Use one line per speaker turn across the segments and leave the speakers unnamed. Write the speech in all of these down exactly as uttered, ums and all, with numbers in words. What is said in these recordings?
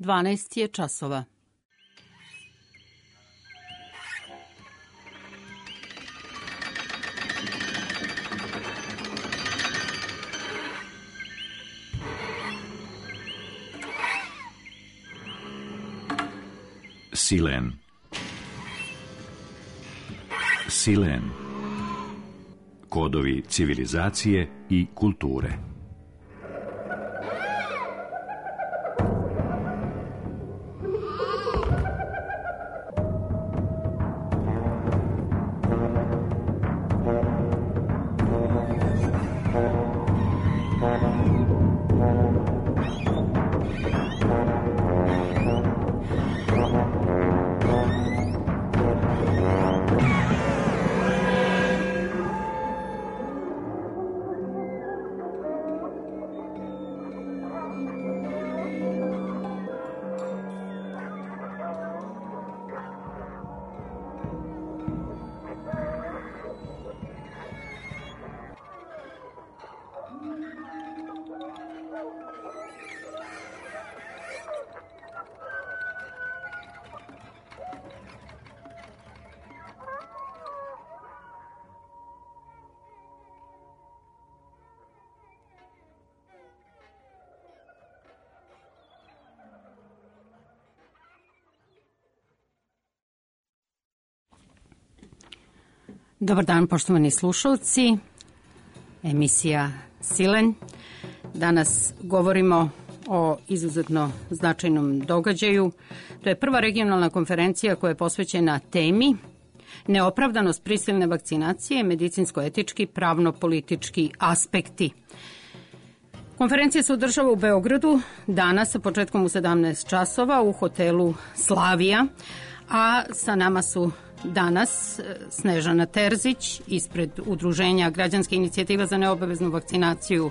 dvanaest je časova.
Silen. Silen. Kodovi civilizacije i kulture.
Dobar dan, poštovani slušalci. Emisija Silen. Danas govorimo o izuzetno značajnom događaju. To je prva regionalna konferencija koja je posvećena temi neopravdanost prisilne vakcinacije, medicinsko-etički, pravno-politički aspekti. Konferencija se održava u Beogradu danas sa početkom u sedamnaest časova u hotelu Slavija, a sa nama su danas Snežana Terzić ispred Udruženja Građanske inicijativa za neobaveznu vakcinaciju,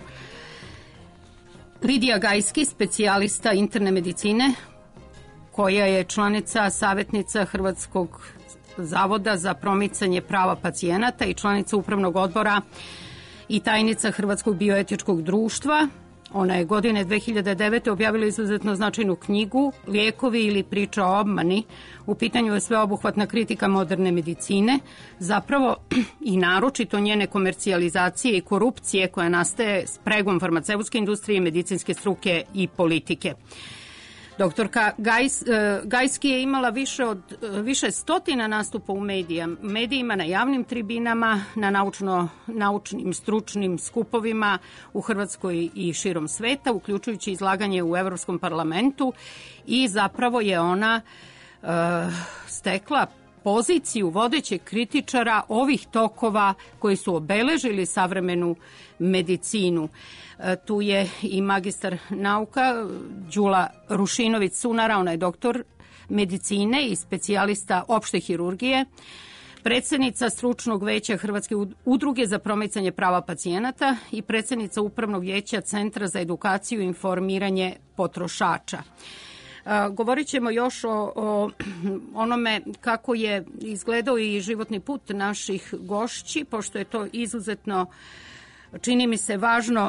Lidija Gajski, specijalista interne medicine, koja je članica savjetnica Hrvatskog zavoda za promicanje prava pacijenata i članica upravnog odbora i tajnica Hrvatskog bioetičkog društva. Ona je godine dve hiljade devete. objavila izuzetno značajnu knjigu Lijekovi ili priča o obmani. U pitanju je sveobuhvatna kritika moderne medicine, zapravo i naročito njene komercijalizacije i korupcije koja nastaje spregom farmaceutske industrije, medicinske struke i politike. Doktorka Gajs, Gajski je imala više od više stotina nastupa u medija, medijima, na javnim tribinama, na naučno, naučnim stručnim skupovima u Hrvatskoj i širom sveta, uključujući izlaganje u Evropskom parlamentu, i zapravo je ona uh, stekla poziciju vodećeg kritičara ovih tokova koji su obeležili savremenu medicinu. Tu je i magistar nauka Đula Rušinović-Sunara, ona je doktor medicine i specijalista opšte hirurgije, predsednica stručnog veća Hrvatske udruge za promicanje prava pacijenata i predsednica upravnog vijeća Centra za edukaciju i informiranje potrošača. Govorit ćemo još o, o onome kako je izgledao i životni put naših gošći, pošto je to izuzetno, čini mi se, važno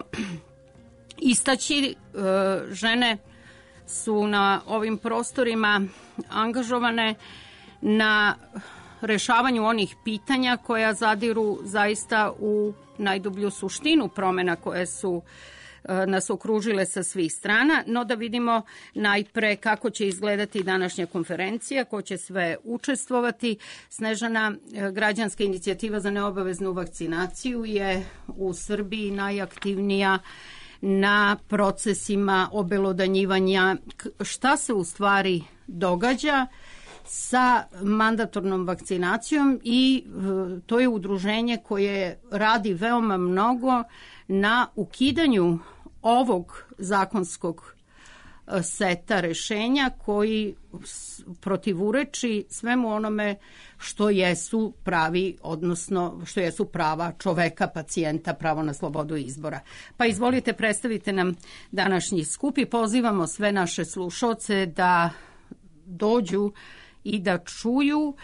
istaći. Žene su na ovim prostorima angažovane na rešavanju onih pitanja koja zadiru zaista u najdublju suštinu promena koje su nas okružile sa svih strana, no da vidimo najpre kako će izgledati današnja konferencija, ko će sve učestvovati. Snežana, Građanska inicijativa za neobaveznu vakcinaciju je u Srbiji najaktivnija na procesima obelodanjivanja. Šta se u stvari događa sa mandatornom vakcinacijom, i to je udruženje koje radi veoma mnogo na ukidanju ovog zakonskog seta rešenja koji protivureči svemu onome što jesu pravi, odnosno što jesu prava čoveka, pacijenta, pravo na slobodu izbora. Pa izvolite, predstavite nam današnji skup i pozivamo sve naše slušaoce da dođu i da čuju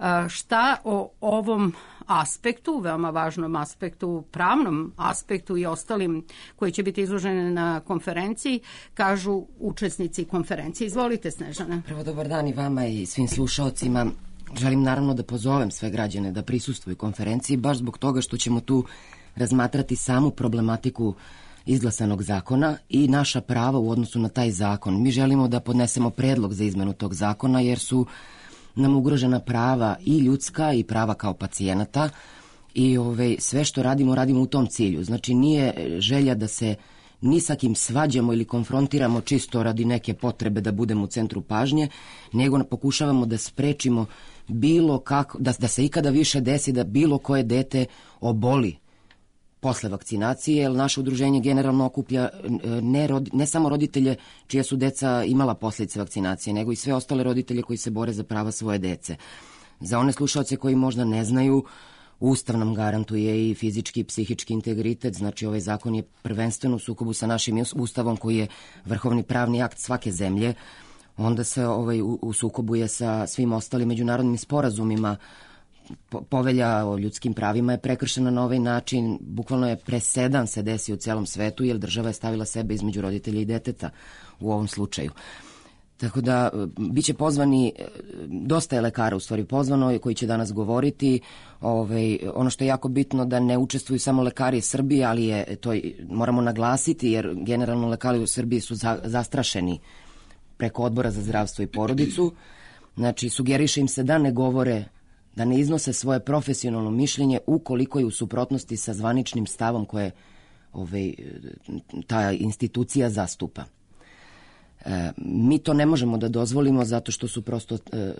Šta o ovom aspektu, veoma važnom aspektu, pravnom aspektu i ostalim koji će biti izloženi na konferenciji, kažu učesnici konferencije. Izvolite, Snežana.
Prvo, dobar dan i vama i svim slušaocima. Želim naravno da pozovem sve građane da prisustvuju konferenciji, baš zbog toga što ćemo tu razmatrati samu problematiku izglasanog zakona i naša prava u odnosu na taj zakon. Mi želimo da podnesemo predlog za izmenu tog zakona jer su nam ugrožena prava i ljudska i prava kao pacijenata i ove, sve što radimo, radimo u tom cilju. Znači nije želja da se ni sa kim svađamo ili konfrontiramo čisto radi neke potrebe da budemo u centru pažnje, nego pokušavamo da sprečimo bilo kako, da, da se ikada više desi da bilo koje dete oboli posle vakcinacije, jer naše udruženje generalno okuplja ne, rodi, ne samo roditelje čija su deca imala posljedice vakcinacije, nego i sve ostale roditelje koji se bore za prava svoje dece. Za one slušalce koji možda ne znaju, Ustav nam garantuje i fizički i psihički integritet, znači ovaj zakon je prvenstveno u sukobu sa našim Ustavom koji je vrhovni pravni akt svake zemlje, onda se ovaj, u, u sukobu je sa svim ostalim međunarodnim sporazumima. Povelja o ljudskim pravima je prekršena na ovaj način, bukvalno je presedan se desi u celom svetu jer država je stavila sebe između roditelja i deteta u ovom slučaju. Tako da bit će pozvani, dosta je lekara u stvari pozvano koji će danas govoriti. Ove, ono što je jako bitno da ne učestvuju samo lekari iz Srbije, ali je to moramo naglasiti jer generalno lekari u Srbiji su za, zastrašeni preko Odbora za zdravstvo i porodicu. Znači sugeriše im se da ne govore, da ne iznose svoje profesionalno mišljenje ukoliko je u suprotnosti sa zvaničnim stavom koje ove, ta institucija zastupa. E, mi to ne možemo da dozvolimo zato što su prosto e,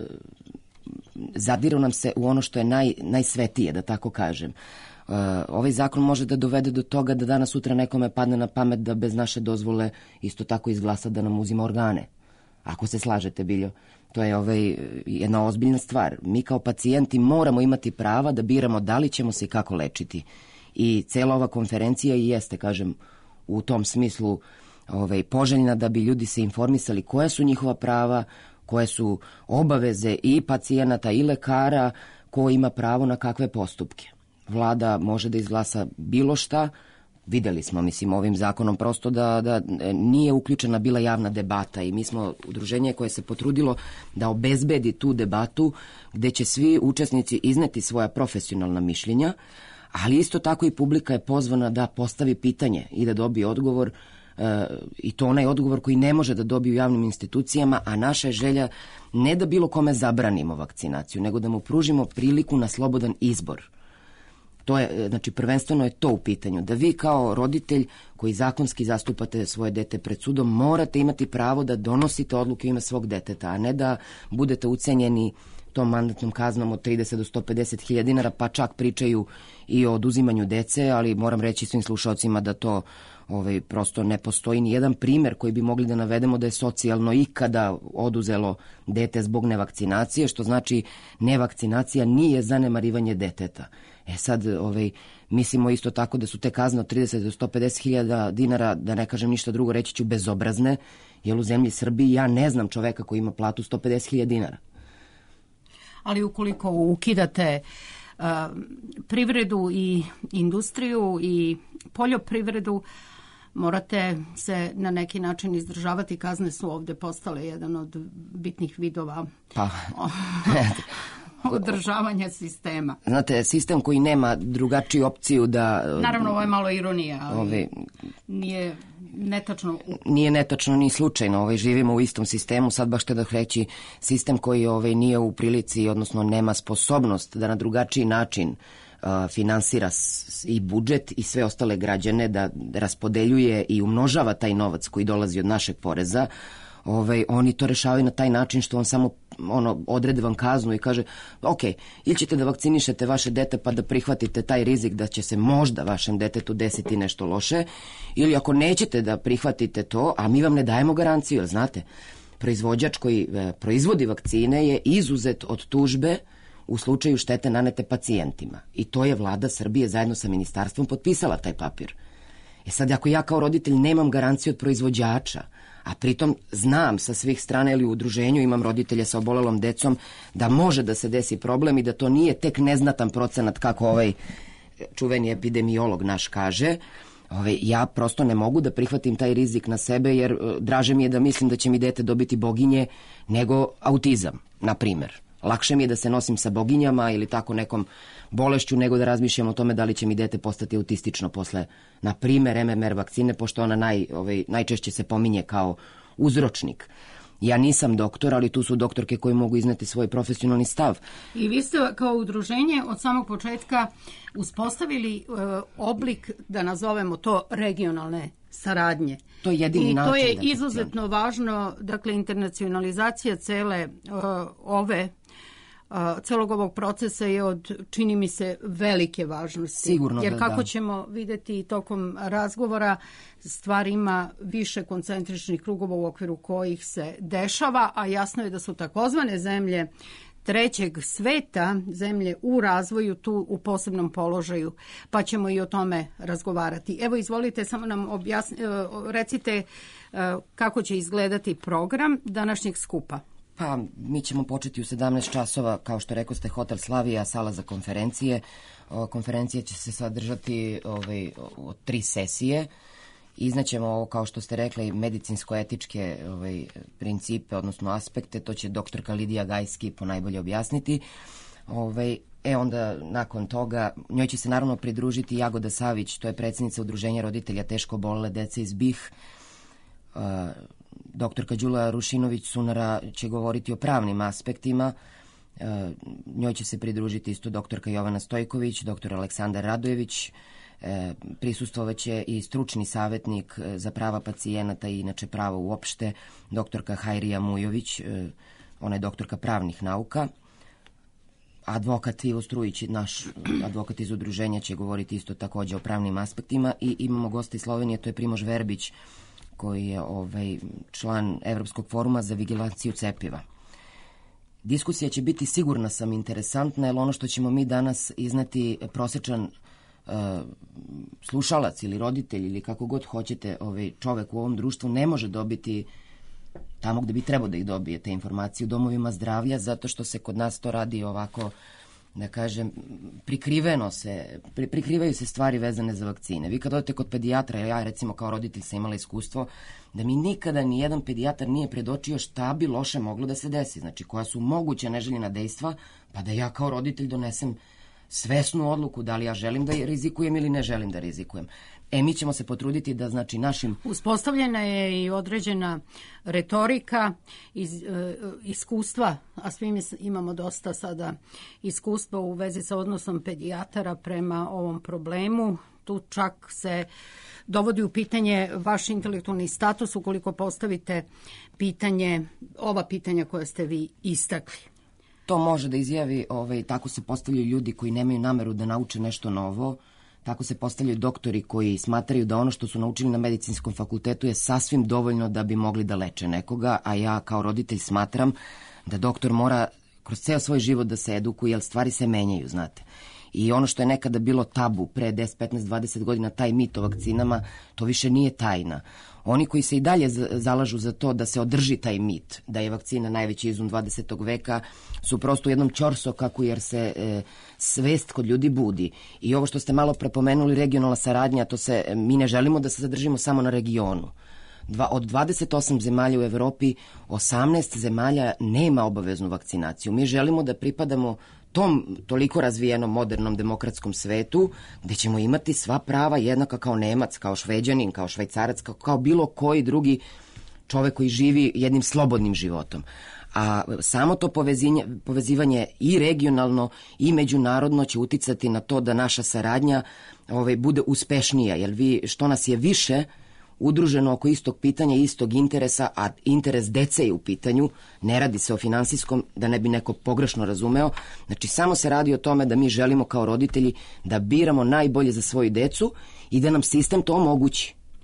zadiru nam se u ono što je naj, najsvetije, da tako kažem. E, ovaj zakon može da dovede do toga da danas sutra nekome padne na pamet da bez naše dozvole isto tako izglasa da nam uzima organe. Ako se slažete, Biljo, to je ovaj, jedna ozbiljna stvar. Mi kao pacijenti moramo imati prava da biramo da li ćemo se i kako lečiti. I cela ova konferencija i jeste, kažem, u tom smislu ovaj, poželjna da bi ljudi se informisali koja su njihova prava, koje su obaveze i pacijenata i lekara, ko ima pravo na kakve postupke. Vlada može da izglasa bilo šta. Videli smo, mislim, ovim zakonom prosto da, da nije uključena bila javna debata i mi smo udruženje koje se potrudilo da obezbedi tu debatu gde će svi učesnici izneti svoja profesionalna mišljenja, ali isto tako i publika je pozvana da postavi pitanje i da dobije odgovor e, i to onaj odgovor koji ne može da dobije u javnim institucijama, a naša je želja ne da bilo kome zabranimo vakcinaciju, nego da mu pružimo priliku na slobodan izbor. To je, znači, prvenstveno je to u pitanju, da vi kao roditelj koji zakonski zastupate svoje dete pred sudom morate imati pravo da donosite odluke u ime svog deteta, a ne da budete ucenjeni tom mandatnom kaznom od trideset do sto pedeset hiljada dinara, pa čak pričaju i o oduzimanju dece, ali moram reći svim slušalcima da to ovaj, prosto ne postoji ni jedan primer koji bi mogli da navedemo da je socijalno ikada oduzelo dete zbog nevakcinacije, što znači nevakcinacija nije zanemarivanje deteta. E sad, ovaj, mislimo isto tako da su te kazne od trideset do sto pedeset hiljada dinara, da ne kažem ništa drugo, reći ću bezobrazne, jer u zemlji Srbiji ja ne znam čoveka koji ima platu sto pedeset hiljada dinara.
Ali ukoliko ukidate uh, privredu i industriju i poljoprivredu, morate se na neki način izdržavati. Kazne su ovde postale jedan od bitnih vidova
pa.
održavanja sistema.
Znate, sistem koji nema drugačiju opciju da...
Naravno, ovo je malo ironija, ali ove, nije netačno...
Nije netačno ni slučajno. Ovaj, živimo u istom sistemu, sad baš te da reći sistem koji ovaj, nije u prilici, odnosno nema sposobnost da na drugačiji način uh, finansira s, i budžet i sve ostale građane, da raspodeljuje i umnožava taj novac koji dolazi od našeg poreza. Ovaj, oni to rešavaju na taj način što on samo ono, odrede vam kaznu i kaže ok, ili ćete da vakcinišete vaše dete pa da prihvatite taj rizik da će se možda vašem detetu desiti nešto loše, ili ako nećete da prihvatite to, a mi vam ne dajemo garanciju, jer znate, proizvođač koji e, proizvodi vakcine je izuzet od tužbe u slučaju štete nanete pacijentima. I to je vlada Srbije zajedno sa ministarstvom potpisala taj papir. E sad, ako ja kao roditelj nemam garanciju od proizvođača, a pritom znam sa svih strana ili u udruženju imam roditelje sa obolelom decom da može da se desi problem i da to nije tek neznatan procenat kako ovaj čuveni epidemiolog naš kaže. Ove, ja prosto ne mogu da prihvatim taj rizik na sebe jer draže mi je da mislim da će mi dete dobiti boginje nego autizam, na primer. Lakše mi je da se nosim sa boginjama ili tako nekom bolešću nego da razmišljam o tome da li će mi dete postati autistično posle, na primer, em em er vakcine, pošto ona naj, ovaj, najčešće se pominje kao uzročnik. Ja nisam doktor, ali tu su doktorke koji mogu izneti svoj profesionalni stav.
I vi ste kao udruženje od samog početka uspostavili e, oblik, da nazovemo to, regionalne saradnje.
To je jedini
I
način.
to je
da
izuzetno važno, dakle, internacionalizacija cele uh, ove uh, celog ovog procesa je od, čini mi se, velike važnosti.
Sigurno
Jer
da,
kako
da.
ćemo videti tokom razgovora, stvar ima više koncentričnih krugova u okviru kojih se dešava, a jasno je da su takozvane zemlje trećeg sveta, zemlje u razvoju, tu u posebnom položaju, pa ćemo i o tome razgovarati. Evo, izvolite, samo nam objasni, recite kako će izgledati program današnjeg skupa.
Pa, mi ćemo početi u sedamnaest časova, kao što rekao ste, Hotel Slavija, sala za konferencije. O, konferencija će se sadržati ovaj, od tri sesije. Iznaćemo ovo, kao što ste rekli, medicinsko-etičke ovaj, principe, odnosno aspekte, to će doktorka Lidija Gajski ponajbolje objasniti. Ovaj, e onda, nakon toga, njoj će se naravno pridružiti Jagoda Savić, to je predsjednica Udruženja roditelja teško obolele dece iz B i H. Uh, doktorka Đula Rušinović-Sunara će govoriti o pravnim aspektima. Uh, njoj će se pridružiti isto doktorka Jovana Stojković, doktor Aleksandar Radojević. E, prisustvovaće i stručni savjetnik za prava pacijenata i inače pravo uopšte, doktorka Hajrija Mujović, e, ona je doktorka pravnih nauka. Advokat Ivo Strujić, naš advokat iz udruženja, će govoriti isto takođe o pravnim aspektima i imamo gosta iz Slovenije, to je Primož Verbić, koji je ovaj, član Evropskog foruma za vigilanciju cepiva. Diskusija će biti, sigurna sam, interesantna, jer ono što ćemo mi danas izneti prosečan Uh, slušalac ili roditelj ili kako god hoćete, ovaj čovek u ovom društvu ne može dobiti tamo gde bi trebao da ih dobije te informacije u domovima zdravlja, zato što se kod nas to radi ovako, da kažem, prikriveno se, pri, prikrivaju se stvari vezane za vakcine. Vi kad odete kod pedijatra, ja recimo kao roditelj sam imala iskustvo da mi nikada ni jedan pedijatar nije predočio šta bi loše moglo da se desi, znači koja su moguća neželjena dejstva, pa da ja kao roditelj donesem svesnu odluku da li ja želim da rizikujem ili ne želim da rizikujem. E, mi ćemo se potruditi da, znači, našim...
Uspostavljena je i određena retorika, iz, e, iskustva, a svi mi imamo dosta sada iskustva u vezi sa odnosom pedijatara prema ovom problemu. Tu čak se dovodi u pitanje vaš intelektualni status ukoliko postavite pitanje, ova pitanja koja ste vi istakli.
To može da izjavi, ovaj, tako se postavljaju ljudi koji nemaju nameru da nauče nešto novo, tako se postavljaju doktori koji smatraju da ono što su naučili na medicinskom fakultetu je sasvim dovoljno da bi mogli da leče nekoga, a ja kao roditelj smatram da doktor mora kroz ceo svoj život da se edukuje, jer stvari se menjaju, znate. I ono što je nekada bilo tabu pre deset, petnaest, dvadeset godina, taj mit o vakcinama, to više nije tajna. Oni koji se i dalje zalažu za to da se održi taj mit, da je vakcina najveći izum dvadesetog veka, su prosto u jednom ćorsokaku, jer se e, svest kod ljudi budi. I ovo što ste malo prepomenuli, regionalna saradnja, to se, mi ne želimo da se zadržimo samo na regionu. Dva, od dvadeset osam zemalja u Evropi, osamnaest zemalja nema obaveznu vakcinaciju. Mi želimo da pripadamo tom toliko razvijenom, modernom, demokratskom svetu, gde ćemo imati sva prava jednaka kao Nemac, kao Šveđanin, kao Švajcarac, kao, kao bilo koji drugi čovek koji živi jednim slobodnim životom. A samo to povezinje, povezivanje i regionalno i međunarodno će uticati na to da naša saradnja ovaj, bude uspešnija, jer vi, što nas je više udruženo oko istog pitanja, istog interesa, a interes dece je u pitanju, ne radi se o finansijskom, da ne bi neko pogrešno razumeo, znači samo se radi o tome da mi želimo kao roditelji da biramo najbolje za svoju decu i da nam sistem to omogući.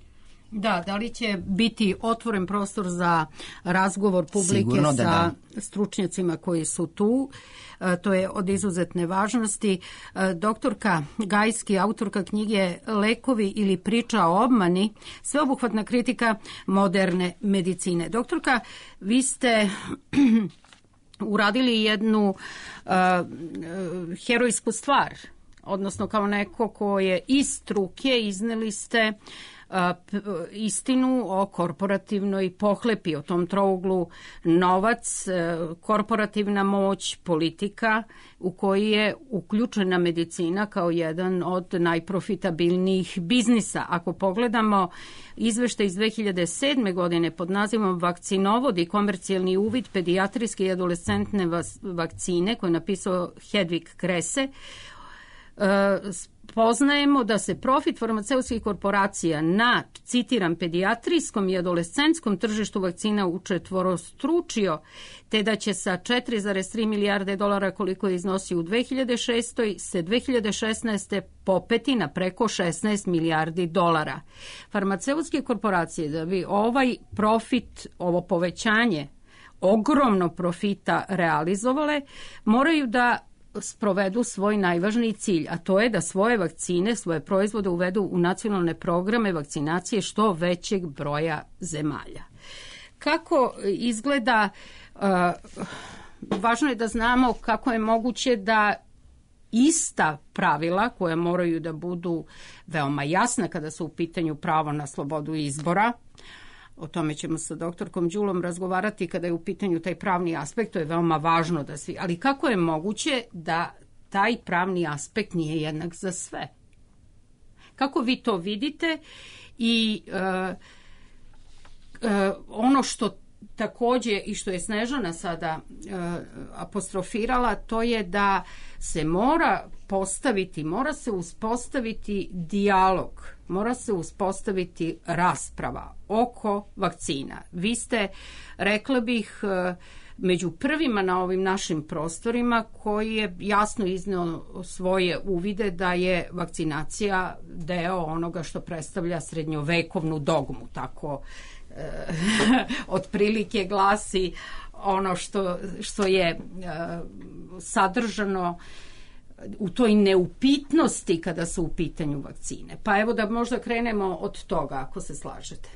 Da, da li će biti otvoren prostor za razgovor publike
Sigurno
sa
da da.
stručnjacima koji su tu? To je od izuzetne važnosti. Doktorka Gajski, autorka knjige Lekovi ili priča o obmani, sveobuhvatna kritika moderne medicine. Doktorka, vi ste uradili jednu uh, herojsku stvar, odnosno kao neko ko je iz struke izneli ste istinu o korporativnoj pohlepi, o tom trouglu novac, korporativna moć, politika, u koji je uključena medicina kao jedan od najprofitabilnijih biznisa. Ako pogledamo izveštaj iz dve hiljade sedme. godine pod nazivom Vakcinovod i komercijalni uvid pedijatrijske i adolescentne vakcine, koje je napisao Hedvig Krese, poznajemo da se profit farmaceutskih korporacija na, citiram, pedijatrijskom i adolescentskom tržištu vakcina učetvorostručio, te da će sa četiri zarez tri milijarde dolara koliko je iznosio u dve hiljade šestoj. se dve hiljade šesnaeste. popeti na preko šesnaest milijardi dolara. Farmaceutske korporacije da bi ovaj profit, ovo povećanje ogromno profita realizovale, moraju da sprovedu svoj najvažniji cilj, a to je da svoje vakcine, svoje proizvode uvedu u nacionalne programe vakcinacije što većeg broja zemalja. Kako izgleda, uh, važno je da znamo kako je moguće da ista pravila koja moraju da budu veoma jasna kada su u pitanju pravo na slobodu izbora, o tome ćemo sa doktorkom Đulom razgovarati kada je u pitanju taj pravni aspekt, to je veoma važno da svi, ali kako je moguće da taj pravni aspekt nije jednak za sve? Kako vi to vidite? I uh, uh, ono što također i što je Snežana sada uh, apostrofirala, to je da se mora postaviti, mora se uspostaviti dijalog, mora se uspostaviti rasprava oko vakcina. Vi ste, rekla bih, među prvima na ovim našim prostorima koji je jasno izneo svoje uvide da je vakcinacija deo onoga što predstavlja srednjovekovnu dogmu, tako otprilike glasi ono što, što je sadržano u toj neupitnosti kada su u pitanju vakcine. Pa evo da možda krenemo od toga, ako se slažete.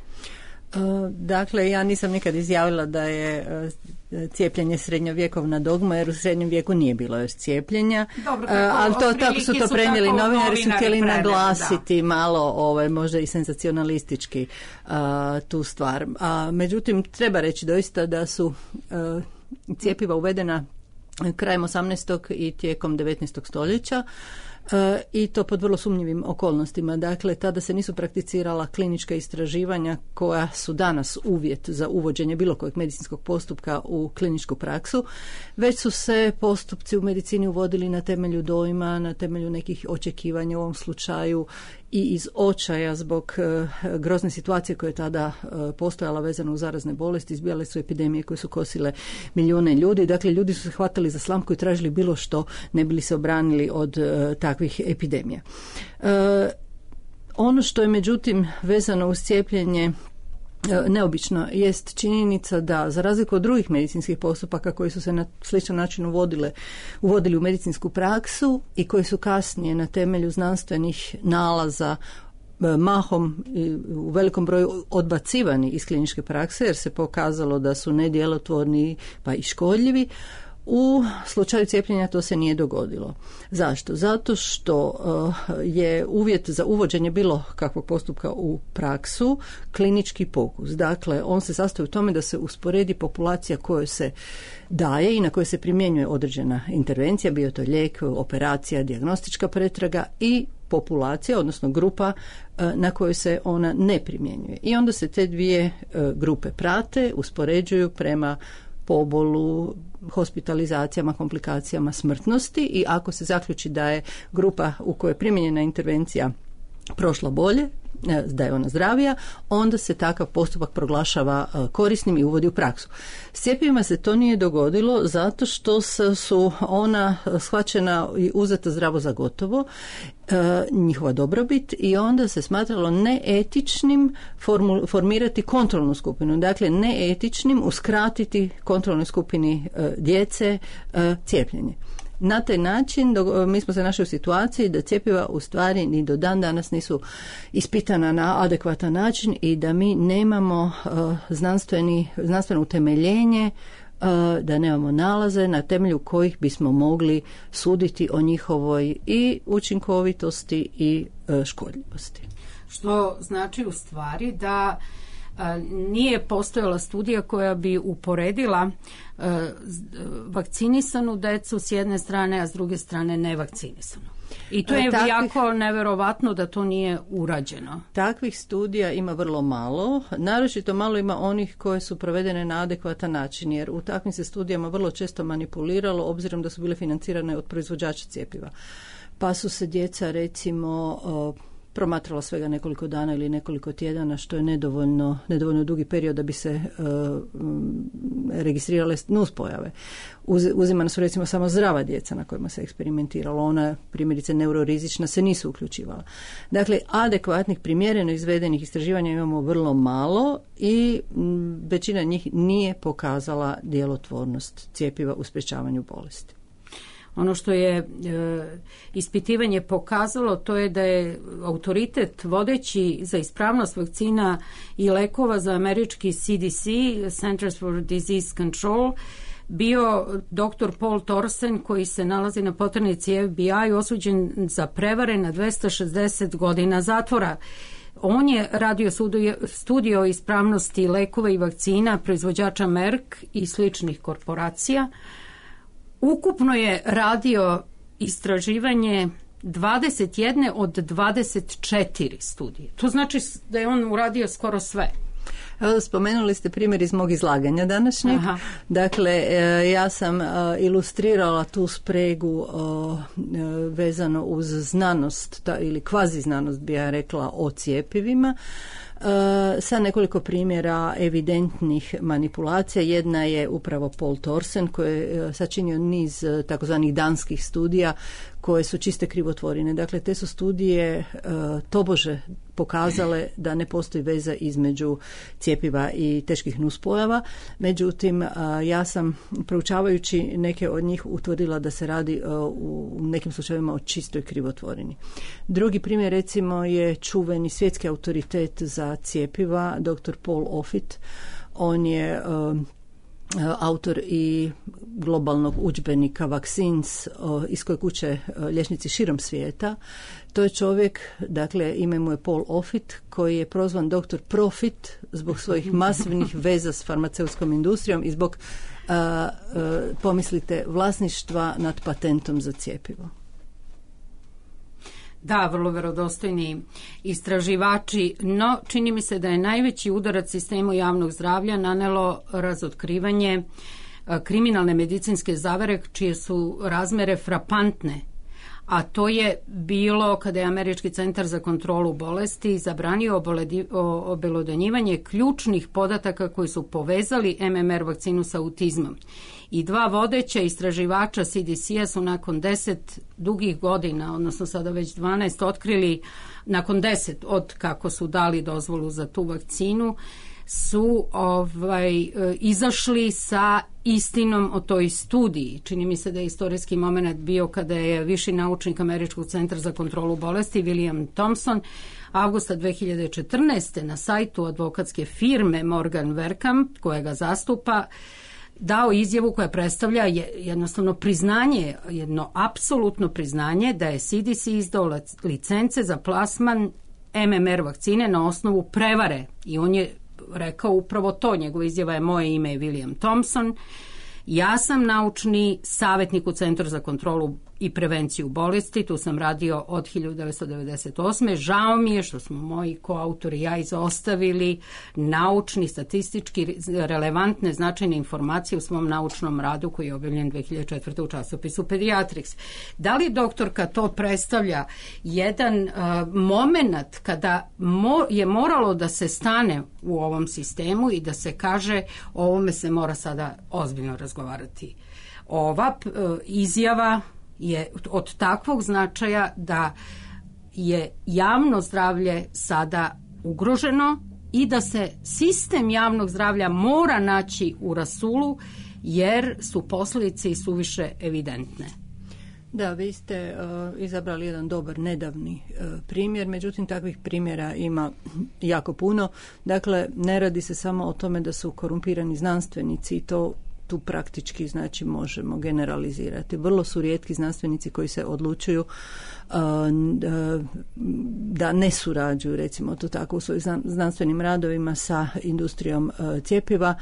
Dakle, ja nisam nikad izjavila da je cijepljenje srednjovjekovna dogma, jer u srednjem vijeku nije bilo još cijepljenja.
Dobro, tako,
ali to tako su to prenijeli novinari, novinari su htjeli
predali,
naglasiti
da.
malo ovaj, možda i senzacionalistički uh, tu stvar. A, međutim, treba reći doista da su uh, cjepiva uvedena krajem osamnaestog i tijekom devetnaestog stoljeća. E, i to pod vrlo sumnjivim okolnostima. Dakle, tada se nisu prakticirala klinička istraživanja koja su danas uvjet za uvođenje bilo kojeg medicinskog postupka u kliničku praksu, već su se postupci u medicini uvodili na temelju dojma, na temelju nekih očekivanja, u ovom slučaju i iz očaja zbog e, grozne situacije koja je tada e, postojala vezano uz zarazne bolesti. Izbijale su epidemije koje su kosile milijune ljudi. Dakle, ljudi su se hvatali za slamku i tražili bilo što ne bili se obranili od e, takvih epidemija. E, ono što je međutim vezano uz cijepljenje neobično jest činjenica da, za razliku od drugih medicinskih postupaka koji su se na sličan način uvodile, uvodili u medicinsku praksu i koji su kasnije na temelju znanstvenih nalaza mahom u velikom broju odbacivani iz kliničke prakse jer se pokazalo da su nedjelotvorni pa i škodljivi, u slučaju cijepljenja to se nije dogodilo. Zašto? Zato što uh, je uvjet za uvođenje bilo kakvog postupka u praksu klinički pokus. Dakle, on se sastoji u tome da se usporedi populacija kojoj se daje i na kojoj se primjenjuje određena intervencija, bio to lijek, operacija, dijagnostička pretraga i populacija, odnosno grupa uh, na kojoj se ona ne primjenjuje. I onda se te dvije uh, grupe prate, uspoređuju prema pobolu, hospitalizacijama, komplikacijama, smrtnosti i ako se zaključi da je grupa u kojoj je primijenjena intervencija prošla bolje, da je ona zdravija, onda se takav postupak proglašava korisnim i uvodi u praksu. S cjepivima se to nije dogodilo zato što su ona shvaćena i uzeta zdravo za gotovo, njihova dobrobit, i onda se smatralo neetičnim formu, formirati kontrolnu skupinu. Dakle, neetičnim uskratiti kontrolnoj skupini djece cijepljenje. Na taj način mi smo se našli u situaciji da cjepiva u stvari ni do dan danas nisu ispitana na adekvatan način i da mi nemamo znanstveni, znanstveno utemeljenje, da nemamo nalaze na temelju kojih bismo mogli suditi o njihovoj i učinkovitosti i škodljivosti.
Što znači u stvari da nije postojala studija koja bi uporedila vakcinisanu decu s jedne strane, a s druge strane nevakcinisanu. I to je takvih, jako neverovatno da to nije urađeno.
Takvih studija ima vrlo malo, naročito malo ima onih koje su provedene na adekvatan način, jer u takvim se studijama vrlo često manipuliralo, obzirom da su bile financirane od proizvođača cjepiva. Pa su se djeca, recimo, promatrala svega nekoliko dana ili nekoliko tjedana, što je nedovoljno, nedovoljno dugi period da bi se uh, registrirale nuspojave. Uz, uzimana su recimo samo zdrava djeca na kojima se eksperimentiralo. Ona, primjerice neurorizična, se nisu uključivala. Dakle, adekvatnih, primjereno izvedenih istraživanja imamo vrlo malo i m, većina njih nije pokazala djelotvornost cjepiva u sprječavanju bolesti.
Ono što je e, ispitivanje pokazalo, to je da je autoritet vodeći za ispravnost vakcina i lekova za američki C D C, Centers for Disease Control, bio doktor Paul Thorsen, koji se nalazi na poternici F B I, osuđen za prevare na dvesta šezdeset godina zatvora. On je radio studiju o ispravnosti lekova i vakcina proizvođača Merck i sličnih korporacija. Ukupno je radio istraživanje dvadeset jedne od dvadeset četiri studije. To znači da je on uradio skoro sve.
Spomenuli ste primjer iz mog izlaganja današnjeg. Aha. Dakle, ja sam ilustrirala tu spregu vezano uz znanost ili kvazi znanost, bi ja rekla, o cjepivima. Sa nekoliko primjera evidentnih manipulacija. Jedna je upravo Paul Thorsen, koji je sačinio niz takozvanih danskih studija koje su čiste krivotvorine. Dakle, te su studije tobože pokazale da ne postoji veza između cjepiva i teških nuspojava. Međutim, ja sam proučavajući neke od njih utvrdila da se radi u nekim slučajevima o čistoj krivotvorini. Drugi primjer, recimo, je čuveni svjetski autoritet za cjepiva, doktor Paul Offit. On je autor i globalnog udžbenika Vaccines, iz kojeg uče liječnici širom svijeta. To je čovjek, dakle, ime mu je Paul Offit, koji je prozvan doktor Profit zbog svojih masivnih veza s farmaceutskom industrijom i zbog, a, a, pomislite, vlasništva nad patentom za cjepivo.
Da, vrlo vjerodostojni istraživači, no čini mi se da je najveći udarac sistemu javnog zdravlja nanelo razotkrivanje kriminalne medicinske zavere čije su razmere frapantne. A to je bilo kada je Američki centar za kontrolu bolesti zabranio obelodanjivanje ključnih podataka koji su povezali M M R vakcinu sa autizmom. I dva vodeća istraživača C D C-a su nakon deset dugih godina, odnosno sada već dvanaest, otkrili, nakon deset od kako su dali dozvolu za tu vakcinu, su ovaj, izašli sa istinom o toj studiji. Čini mi se da je istorijski moment bio kada je viši naučnik Američkog centra za kontrolu bolesti William Thompson avgusta dve hiljade četrnaeste. na sajtu advokatske firme Morgan Verkamp, koja ga zastupa, dao izjavu koja predstavlja jednostavno priznanje, jedno apsolutno priznanje da je C D C izdao licence za plasman M M R vakcine na osnovu prevare. I on je rekao upravo to, njegova izjava je: moje ime je William Thompson Ja sam naučni savjetnik u Centru za kontrolu i prevenciju bolesti, tu sam radio od hiljadu devetsto devedeset osme. Žao mi je što smo moji koautori i ja izostavili naučni, statistički relevantne, značajne informacije u svom naučnom radu koji je objavljen dve hiljade četvrte. u časopisu Pediatrics. Da li, doktorka, to predstavlja jedan uh, moment kada mo- je moralo da se stane u ovom sistemu i da se kaže o ovome se mora sada ozbiljno razgovarati? Ova uh, izjava je od takvog značaja da je javno zdravlje sada ugroženo i da se sistem javnog zdravlja mora naći u rasulu jer su posljedice i suviše evidentne.
Da, vi ste uh, izabrali jedan dobar nedavni uh, primjer, međutim takvih primjera ima jako puno. Dakle, ne radi se samo o tome da su korumpirani znanstvenici i to tu praktički znači možemo generalizirati. Vrlo su rijetki znanstvenici koji se odlučuju uh, da ne surađuju, recimo to tako, u svojim znanstvenim radovima sa industrijom uh, cjepiva.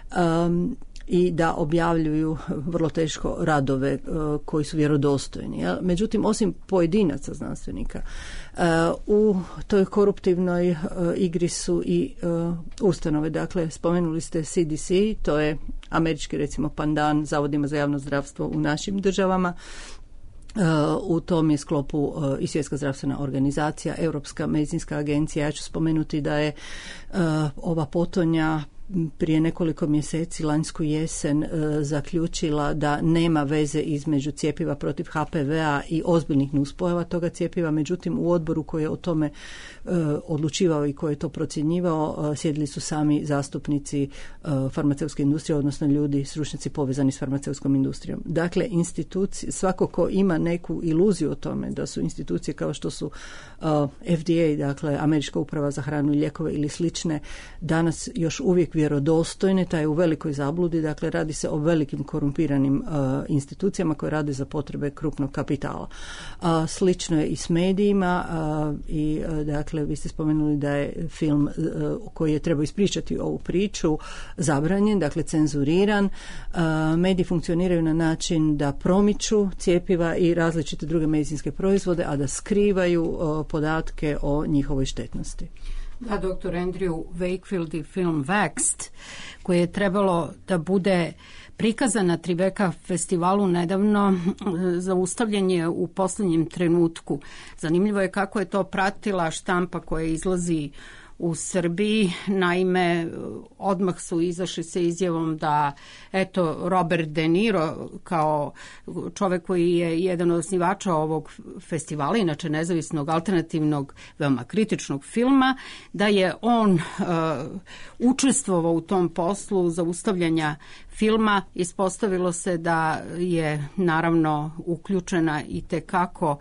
Um, i da objavljuju vrlo teško radove uh, koji su vjerodostojni. Ja? Međutim, osim pojedinaca znanstvenika, uh, u toj koruptivnoj uh, igri su i uh, ustanove. Dakle, spomenuli ste C D C, to je američki, recimo, pandan zavodima za javno zdravstvo u našim državama. Uh, u tom je sklopu uh, i Svjetska zdravstvena organizacija, Europska medicinska agencija. Ja ću spomenuti da je uh, ova potonja prije nekoliko mjeseci, lanjsku jesen, e, zaključila da nema veze između cjepiva protiv H P V-a i ozbiljnih nuspojava toga cjepiva. Međutim, u odboru koji je o tome e, odlučivao i koji je to procjenjivao, e, sjedili su sami zastupnici e, farmaceutske industrije, odnosno ljudi, stručnjaci povezani s farmaceutskom industrijom. Dakle, institucije, svako ko ima neku iluziju o tome da su institucije kao što su e, F D A, dakle Američka uprava za hranu i lijekove ili slične, danas još uvijek vjerodostojne, taj je u velikoj zabludi. Dakle, radi se o velikim korumpiranim uh, institucijama koje rade za potrebe krupnog kapitala. Uh, slično je i s medijima uh, i uh, dakle, vi ste spomenuli da je film uh, koji je trebao ispričati ovu priču zabranjen, dakle cenzuriran. Uh, mediji funkcioniraju na način da promiču cjepiva i različite druge medicinske proizvode, a da skrivaju uh, podatke o njihovoj štetnosti.
Da, doktor Andrew Wakefield i film Vaxxed, koji je trebalo da bude prikazan na Tribeca festivalu nedavno, zaustavljen je u posljednjem trenutku. Zanimljivo je kako je to pratila štampa koja izlazi u Srbiji. Naime, odmah su izašli sa izjavom da eto Robert De Niro kao čovjek koji je jedan od osnivača ovog festivala, inače nezavisnog, alternativnog, veoma kritičnog filma, da je on uh, učestvovao u tom poslu zaustavljanja filma. Ispostavilo se da je naravno uključena i tekako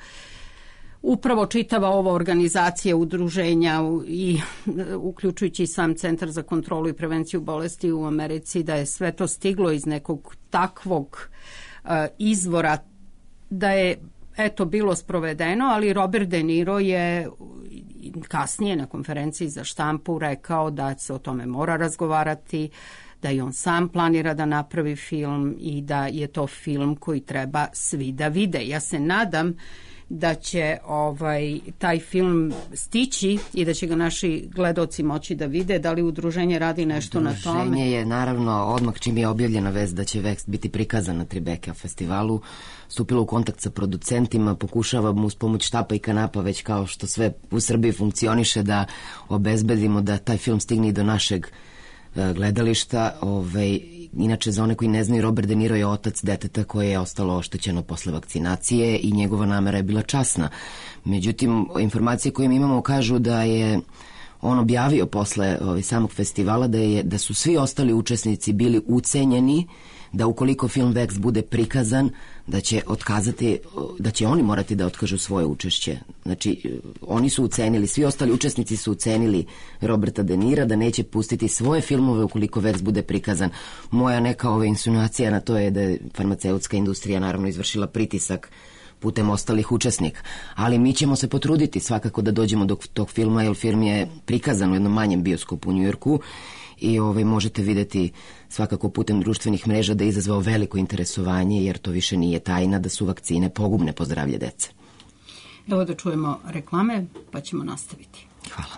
upravo čitava ova organizacija udruženja i uključujući sam Centar za kontrolu i prevenciju bolesti u Americi, da je sve to stiglo iz nekog takvog uh, izvora, da je eto bilo sprovedeno, ali Robert De Niro je kasnije na konferenciji za štampu rekao da se o tome mora razgovarati, da i on sam planira da napravi film i da je to film koji treba svi da vide. Ja se nadam da će ovaj taj film stići i da će ga naši gledaoci moći da vide. Da li udruženje radi nešto
udruženje
na tome?
Udruženje je naravno odmah čim je objavljena vest da će Vaxxed biti prikazan na Tribeca festivalu, stupilo u kontakt sa producentima, pokušava mu uz pomoć štapa i kanapa, već kao što sve u Srbiji funkcioniše, da obezbedimo da taj film stigne i do našeg gledališta. Ovaj, inače, za one koji ne znaju, Robert De Niro je otac deteta koje je ostalo oštećeno posle vakcinacije i njegova namera je bila časna. Međutim, informacije koje mi imamo kažu da je on objavio posle ovaj, samog festivala da, je, da su svi ostali učesnici bili ucenjeni da ukoliko film Vaxxed bude prikazan, da će otkazati, da će oni morati da otkažu svoje učešće. Znači, oni su ucenili, svi ostali učesnici su ucenili Roberta De Nira da neće pustiti svoje filmove ukoliko Vaxxed bude prikazan. Moja neka ova insinuacija na to je da je farmaceutska industrija naravno izvršila pritisak putem ostalih učesnika. Ali mi ćemo se potruditi svakako da dođemo do tog filma, jer film je prikazan u jednom manjem bioskopu u Njujorku i ovaj, možete videti svakako putem društvenih mreža da je izazvao veliko interesovanje, jer to više nije tajna da su vakcine pogubne po zdravlje dece.
Evo da čujemo reklame, pa ćemo nastaviti.
Hvala.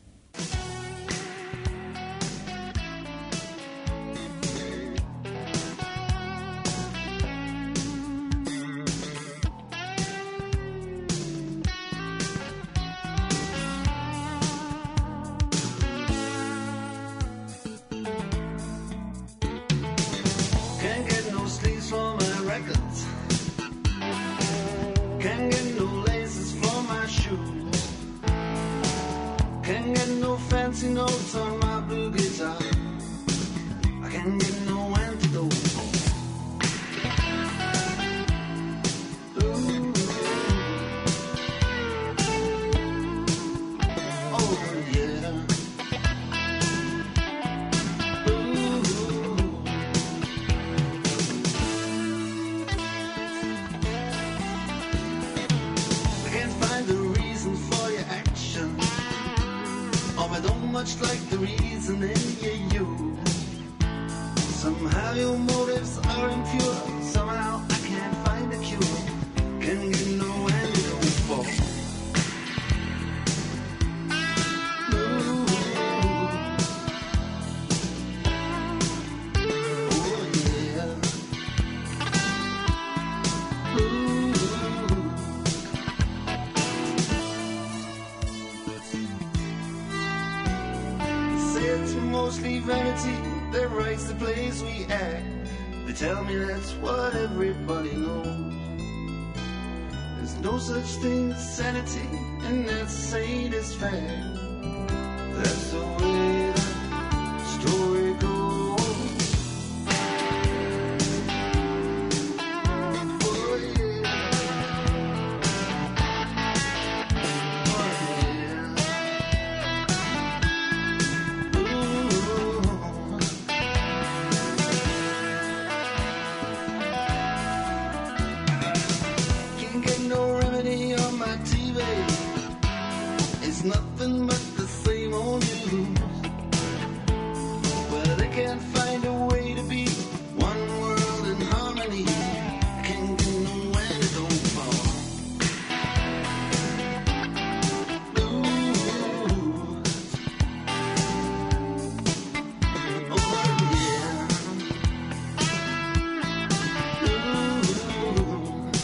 Notes on my blue guitar. I can't get no antidote for. Ooh. Oh yeah. Ooh. I can't find the reason for your action. Oh, I don't much like the reason in you. Somehow your motives are impure. Somehow I can't find a cure. Can get no antidote for. Ooh. Oh yeah. Ooh. It's mostly vanity that writes the plays we act. They tell me that's what everybody knows. There's no such thing as sanity, and that's sane as fact. That's the way the story goes. Oh yeah. Oh yeah. It's nothing but the same old news. Well, they can't find a way to be one world in harmony. Can't get no antidote for. Ooh. Oh yeah. Ooh.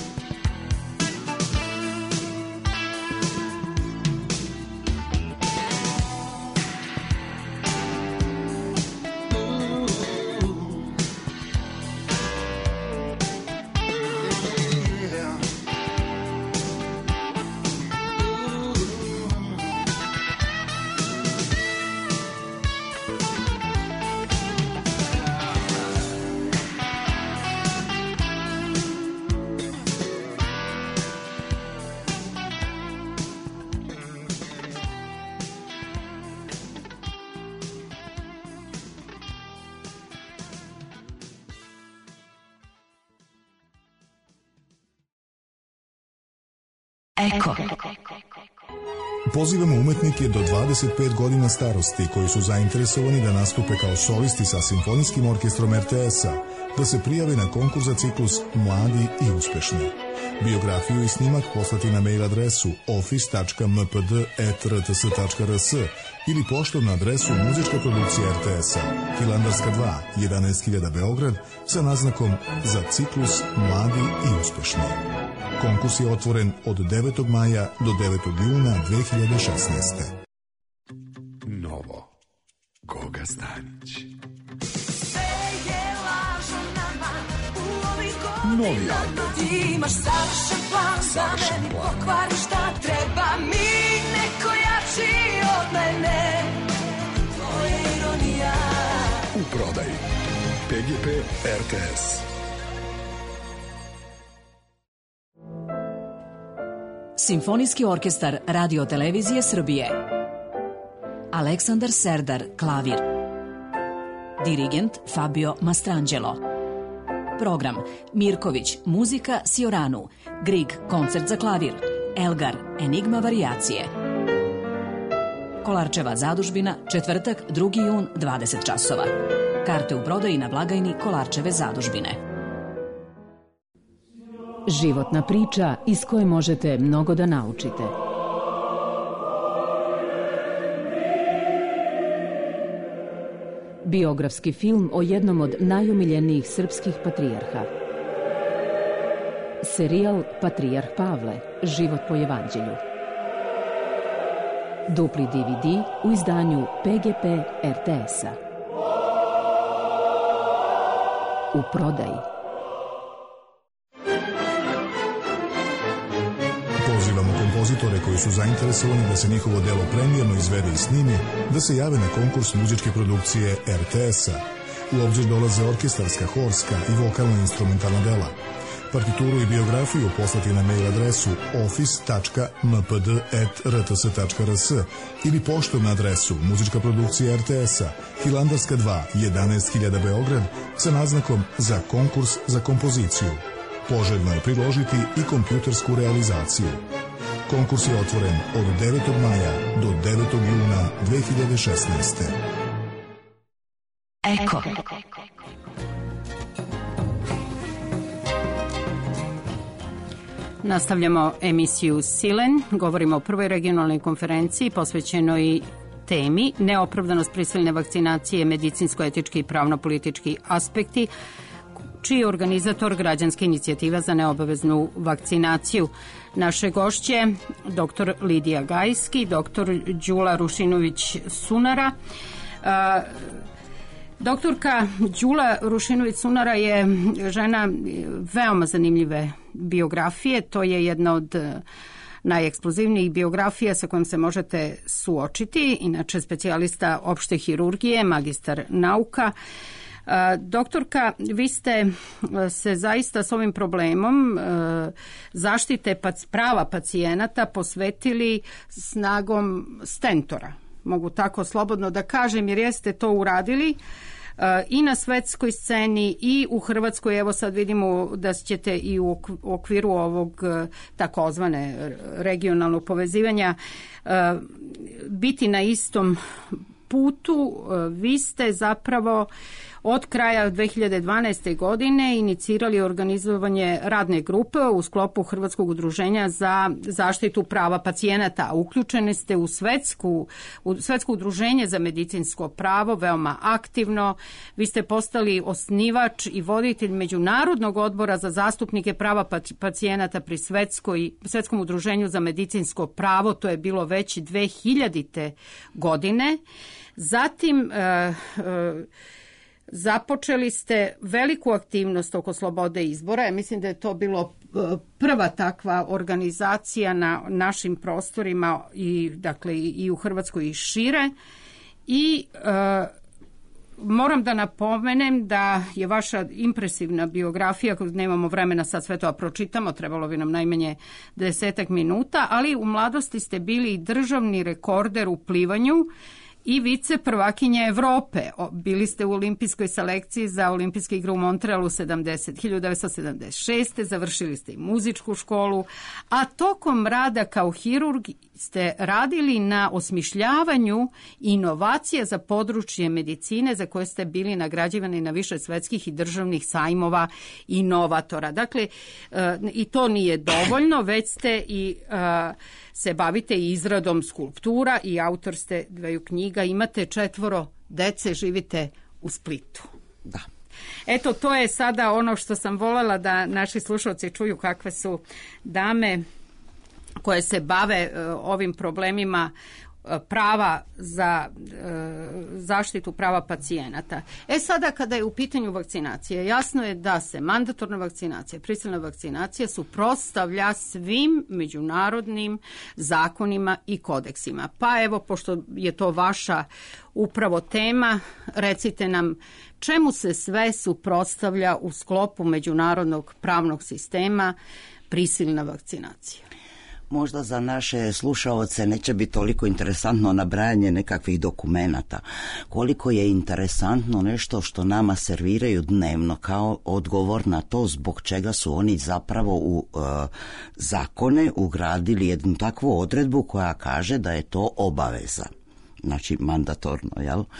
Eko.
Pozivamo umetnike do dvadeset pet godina starosti koji su zainteresovani da nastupe kao solisti sa Simfonijskim orkestrom er te es-a, da se prijave na konkurs za ciklus Mladi i uspešni. Biografiju i snimak poslati na mail adresu office tačka m p d at r t s tačka r s ili poštom na adresu Muzička produkcija er te es-a, Hilandarska dva, jedanaest hiljada Beograd, sa naznakom za ciklus Mladi i uspešni. Konkurs je otvoren od devetog maja do devetog juna dve hiljade šesnaeste.
Novo. Goga Stanić. Novi album.
Ti imaš savršen plan, za meni pokvari šta treba mi, neko jači od mene. Tvoja ironija.
U prodaji. pe ge pe er te es.
Simfonijski orkestar Radio-televizije Srbije. Aleksandar Serdar, klavir. Dirigent Fabio Mastrangelo. Program: Mirković, muzika Sioranu, Grig, koncert za klavir, Elgar, Enigma varijacije. Kolarčeva zadužbina, četvrtak, drugi jun, dvadeset časova. Karte u prodaji na blagajni Kolarčeve zadužbine.
Životna priča iz koje možete mnogo da naučite. Biografski film o jednom od najomiljenijih srpskih patrijarha. Serijal Patrijarh Pavle, život po evanđelju. Dupli D V D u izdanju P G P R T S-a. U prodaji.
Pozivamo kompozitore koji su zainteresovani da se njihovo delo premijerno izvede i snimi, da se jave na konkurs muzičke produkcije R T S-a. U obzir dolaze orkestarska, horska i vokalno-instrumentalna dela. Partituru i biografiju poslati na mail adresu office tačka m p d at r t s tačka r s ili poštom na adresu muzička produkcija R T S-a, Hilandarska dva, jedanaest hiljada Beograd, sa naznakom za konkurs za kompoziciju. Poželjno je priložiti i kompjutersku realizaciju. Konkurs je otvoren od devetog maja do devetog juna dve hiljade šesnaeste.
Eko.
Nastavljamo emisiju Silen. Govorimo o prvoj regionalnoj konferenciji posvećenoj temi neopravdanost prisilne vakcinacije, medicinsko-etički i pravno-politički aspekti, čiji je organizator građanska inicijativa za neobaveznu vakcinaciju. Naše gošće, doktor Lidija Gajski, doktor Đula Rušinović-Sunara. Doktorka Đula Rušinović-Sunara je žena veoma zanimljive biografije. To je jedna od najeksplozivnijih biografija sa kojom se možete suočiti. Inače, specijalista opšte hirurgije, magistar nauka. Doktorka, vi ste se zaista s ovim problemom zaštite prava pacijenata posvetili snagom stentora. Mogu tako slobodno da kažem, jer jeste to uradili i na svetskoj sceni i u Hrvatskoj. Evo sad vidimo da ćete i u okviru ovog takozvane regionalnog povezivanja biti na istom putu. Vi ste zapravo od kraja dve hiljade dvanaeste. godine inicirali organizovanje radne grupe u sklopu Hrvatskog udruženja za zaštitu prava pacijenata. Uključeni ste u svetsku, u svetsko udruženje za medicinsko pravo, veoma aktivno. Vi ste postali osnivač i voditelj Međunarodnog odbora za zastupnike prava pacijenata pri svetskoj, svetskom udruženju za medicinsko pravo. To je bilo već dve hiljadite. godine. Zatim e, e, započeli ste veliku aktivnost oko slobode izbora. Ja mislim da je to bilo prva takva organizacija na našim prostorima i, dakle, i u Hrvatskoj i šire. I e, moram da napomenem da je vaša impresivna biografija, koju nemamo vremena sad sve to pročitamo, trebalo bi nam najmanje desetak minuta, ali u mladosti ste bili državni rekorder u plivanju i vice prvakinja Evrope. Bili ste u olimpijskoj selekciji za olimpijske igre u Montrealu hiljadu devetsto sedamdeset šeste. Završili ste i muzičku školu, a tokom rada kao hirurg ste radili na osmišljavanju inovacija za područje medicine za koje ste bili nagrađivani na više svetskih i državnih sajmova inovatora. Dakle, i to nije dovoljno, već ste i se bavite i izradom skulptura i autor ste dveju knjiga, imate četvoro dece, živite u Splitu.
Da.
Eto, to je sada ono što sam voljela da naši slušalci čuju, kakve su dame koje se bave ovim problemima prava za zaštitu prava pacijenata. E sada, kada je u pitanju vakcinacije, jasno je da se mandatorna vakcinacija, prisilna vakcinacija suprotstavlja svim međunarodnim zakonima i kodeksima. Pa evo, pošto je to vaša upravo tema, recite nam čemu se sve suprotstavlja u sklopu međunarodnog pravnog sistema prisilna vakcinacija.
Možda za naše slušaoce neće biti toliko interesantno nabrajanje nekakvih dokumenata, koliko je interesantno nešto što nama serviraju dnevno kao odgovor na to zbog čega su oni zapravo u uh, zakone ugradili jednu takvu odredbu koja kaže da je to obaveza, znači mandatorno, jel? Uh,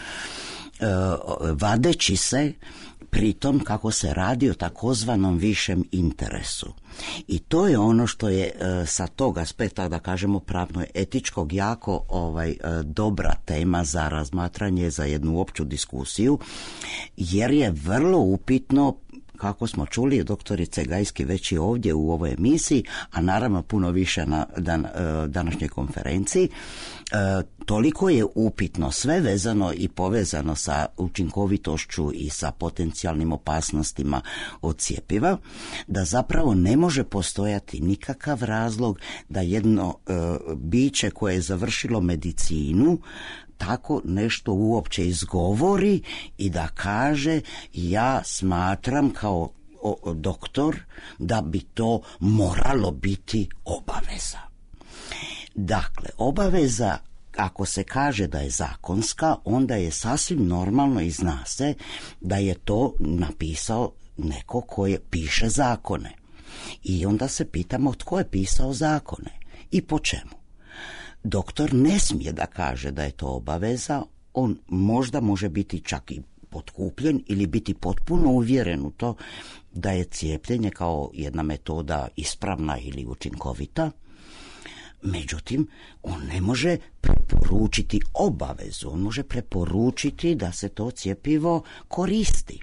vadeći se pritom kako se radi o takozvanom višem interesu. I to je ono što je e, sa tog aspekta, da kažemo pravno etičkog, jako ovaj, e, dobra tema za razmatranje, za jednu opću diskusiju, jer je vrlo upitno, kako smo čuli doktorice Gajski već i ovdje u ovoj emisiji, a naravno puno više na dan, današnjoj konferenciji, toliko je upitno sve vezano i povezano sa učinkovitošću i sa potencijalnim opasnostima od cjepiva, da zapravo ne može postojati nikakav razlog da jedno biće koje je završilo medicinu tako nešto uopće izgovori i da kaže ja smatram kao o, doktor da bi to moralo biti obaveza. Dakle, obaveza ako se kaže da je zakonska, onda je sasvim normalno i zna se da je to napisao neko ko je piše zakone. I onda se pitamo tko je pisao zakone i po čemu. Doktor ne smije da kaže da je to obaveza, on možda može biti čak i potkupljen ili biti potpuno uvjeren u to da je cijepljenje kao jedna metoda ispravna ili učinkovita. Međutim, on ne može preporučiti obavezu, on može preporučiti da se to cjepivo koristi.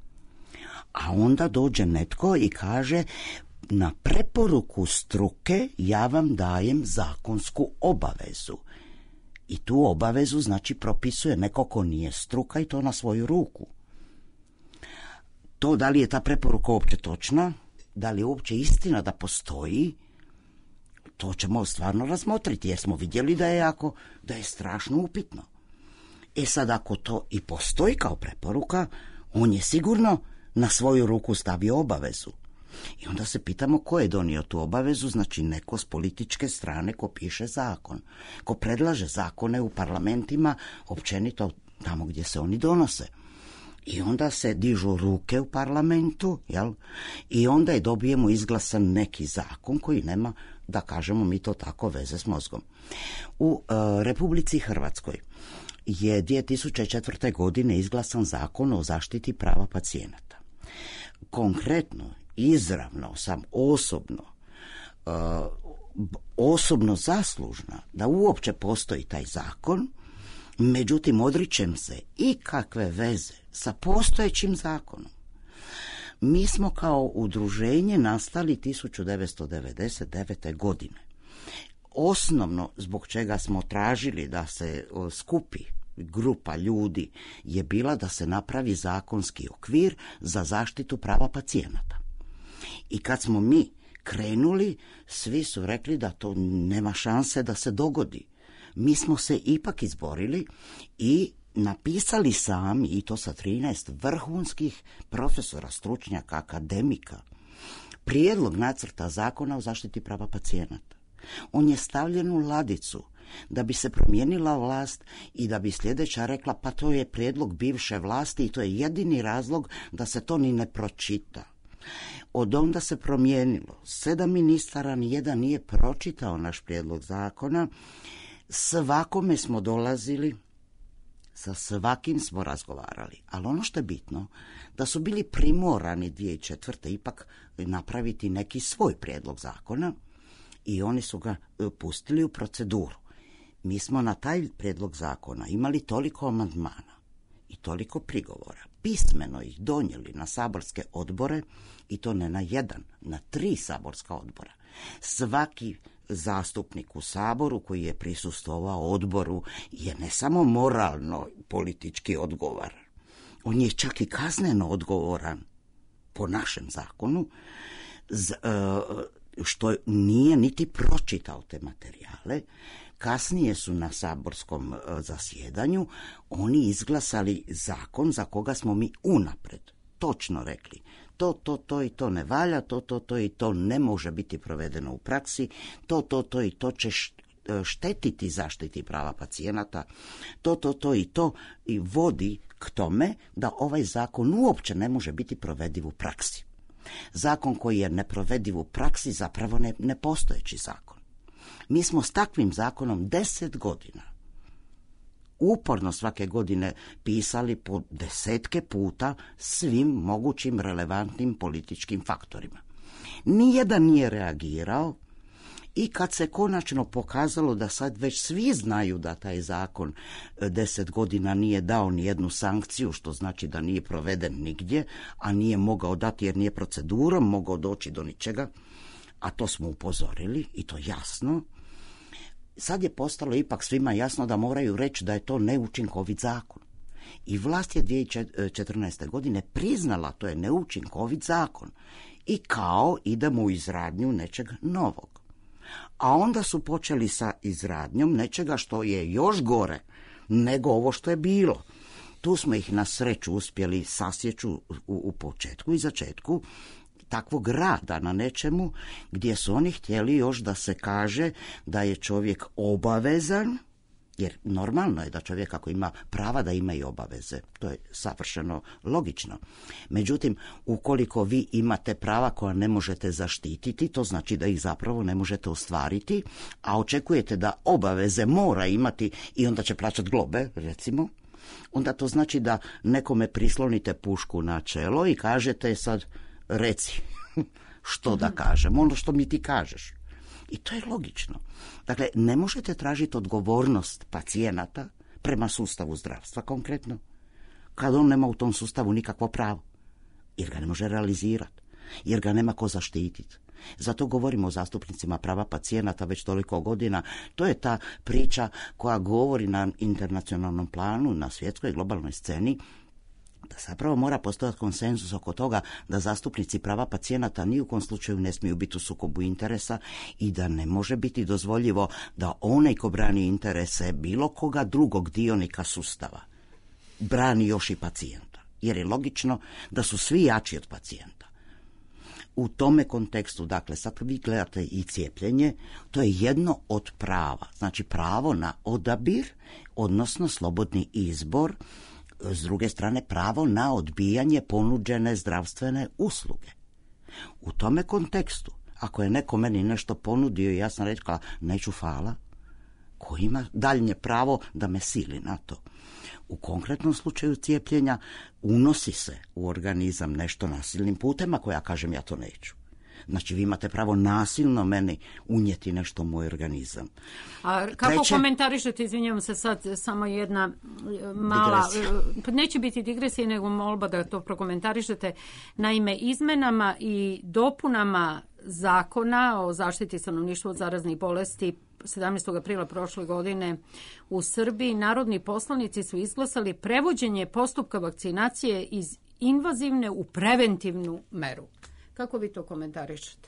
A onda dođe netko i kaže na preporuku struke ja vam dajem zakonsku obavezu. I tu obavezu znači propisuje neko ko nije struka i to na svoju ruku. To da li je ta preporuka uopće točna, da li je uopće istina da postoji, to ćemo stvarno razmotriti jer smo vidjeli da je jako, da je strašno upitno. E sad ako to i postoji kao preporuka, on je sigurno na svoju ruku stavio obavezu. I onda se pitamo ko je donio tu obavezu, znači neko s političke strane ko piše zakon, ko predlaže zakone u parlamentima, općenito tamo gdje se oni donose. I onda se dižu ruke u parlamentu, jel? I onda je dobijemo izglasan neki zakon koji nema, da kažemo mi to tako, veze s mozgom. U e, Republici Hrvatskoj je dvije tisuće četvrte. godine izglasan zakon o zaštiti prava pacijenata. Konkretno, izravno sam osobno e, osobno zaslužna da uopće postoji taj zakon, međutim odričem se i kakve veze sa postojećim zakonom. Mi smo kao udruženje nastali tisuću devetsto devedeset devete. godine. Osnovno zbog čega smo tražili da se skupi grupa ljudi je bila da se napravi zakonski okvir za zaštitu prava pacijenata. I kad smo mi krenuli, svi su rekli da to nema šanse da se dogodi. Mi smo se ipak izborili i napisali sami, i to sa trinaest vrhunskih profesora, stručnjaka, akademika, prijedlog nacrta zakona o zaštiti prava pacijenata. On je stavljen u ladicu da bi se promijenila vlast i da bi sljedeća rekla pa to je prijedlog bivše vlasti i to je jedini razlog da se to ni ne pročita. Od onda se promijenilo. Sedam ministara, nijedan nije pročitao naš prijedlog zakona. Svakome smo dolazili, sa svakim smo razgovarali. Ali ono što je bitno, da su bili primorani dvije tisuće četvrte. ipak napraviti neki svoj prijedlog zakona i oni su ga pustili u proceduru. Mi smo na taj prijedlog zakona imali toliko amandmana i toliko prigovora. Pismeno ih donijeli na saborske odbore i to ne na jedan, na tri saborska odbora. Svaki zastupnik u Saboru koji je prisustvovao odboru je ne samo moralno politički odgovoran, on je čak i kazneno odgovoran po našem zakonu, što nije niti pročitao te materijale. Kasnije su na saborskom zasjedanju oni izglasali zakon za koga smo mi unaprijed točno rekli to, to, to i to ne valja, to, to, to i to ne može biti provedeno u praksi, to, to, to i to će štetiti zaštiti prava pacijenata, to, to, to i to i vodi k tome da ovaj zakon uopće ne može biti provediv u praksi. Zakon koji je neprovediv u praksi zapravo ne, nepostojeći zakon. Mi smo s takvim zakonom deset godina uporno svake godine pisali po desetke puta svim mogućim relevantnim političkim faktorima. Nijedan nije reagirao i kad se konačno pokazalo da sad već svi znaju da taj zakon deset godina nije dao ni jednu sankciju, što znači da nije proveden nigdje, a nije mogao dati jer nije procedurom mogao doći do ničega, a to smo upozorili i to jasno, sad je postalo ipak svima jasno da moraju reći da je to neučinkovit zakon. I vlast je dvije tisuće četrnaeste. godine priznala to je neučinkovit zakon i kao idemo u izradnju nečeg novog. A onda su počeli sa izradnjom nečega što je još gore nego ovo što je bilo. Tu smo ih na sreću uspjeli sasjeću u, u početku i začetku takvog rada na nečemu gdje su oni htjeli još da se kaže da je čovjek obavezan, jer normalno je da čovjek ako ima prava da ima i obaveze. To je savršeno logično. Međutim, ukoliko vi imate prava koja ne možete zaštititi, to znači da ih zapravo ne možete ostvariti, a očekujete da obaveze mora imati i onda će plaćati globe, recimo, onda to znači da nekome prislonite pušku na čelo i kažete sad reci što da kažem, ono što mi ti kažeš. I to je logično. Dakle, ne možete tražiti odgovornost pacijenata prema sustavu zdravstva konkretno, kad on nema u tom sustavu nikakvo pravo, jer ga ne može realizirati, jer ga nema ko zaštititi. Zato govorimo o zastupnicima prava pacijenata već toliko godina. To je ta priča koja govori na internacionalnom planu, na svjetskoj globalnoj sceni, da zapravo mora postojati konsenzus oko toga da zastupnici prava pacijenata ni u kom slučaju ne smiju biti u sukobu interesa i da ne može biti dozvoljivo da onaj ko brani interese bilo koga drugog dionika sustava brani još i pacijenta. Jer je logično da su svi jači od pacijenta. U tome kontekstu, dakle, sad vi gledate i cijepljenje, to je jedno od prava. Znači pravo na odabir, odnosno slobodni izbor, s druge strane pravo na odbijanje ponuđene zdravstvene usluge. U tome kontekstu, ako je neko meni nešto ponudio i ja sam rekla neću hvala, ko ima daljnje pravo da me sili na to? U konkretnom slučaju cijepljenja unosi se u organizam nešto nasilnim putem, ako ja kažem ja to neću. Znači vi imate pravo nasilno meni unijeti nešto u moj organizam.
A kako
Treće,
komentarišete, izvinjavam se sad, samo jedna mala, digresija. Neće biti digresija nego molba da to prokomentarišete. Naime, izmenama i dopunama zakona o zaštiti stanovništva od zaraznih bolesti sedamnaestog aprila prošle godine u Srbiji narodni poslanici su izglasali prevođenje postupka vakcinacije iz invazivne u preventivnu meru. Kako vi to komentarišete?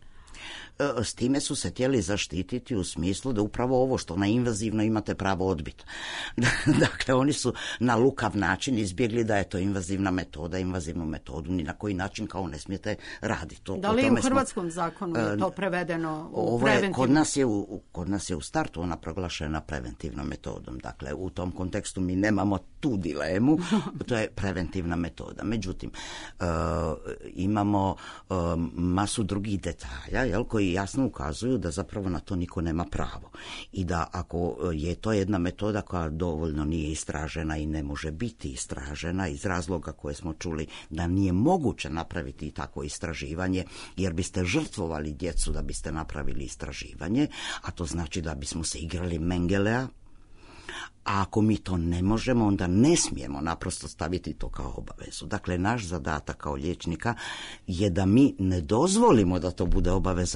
S time su se htjeli zaštititi u smislu da upravo ovo što na invazivno imate pravo odbiti. Dakle, oni su na lukav način izbjegli da je to invazivna metoda, invazivnu metodu ni na koji način kao ne smijete raditi. To,
da li je u hrvatskom smo, zakonu je to prevedeno u preventivnu?
Kod nas je u, kod nas je u startu ona proglašena preventivnom metodom. Dakle, u tom kontekstu mi nemamo tu dilemu, to je preventivna metoda. Međutim, uh, imamo uh, masu drugih detalja, jel, koji jasno ukazuju da zapravo na to niko nema pravo. I da ako je to jedna metoda koja dovoljno nije istražena i ne može biti istražena iz razloga koje smo čuli da nije moguće napraviti takvo istraživanje, jer biste žrtvovali djecu da biste napravili istraživanje, a to znači da bismo se igrali Mengelea. A ako mi to ne možemo, onda ne smijemo naprosto staviti to kao obavezu. Dakle, naš zadatak kao liječnika je da mi ne dozvolimo da to bude obaveza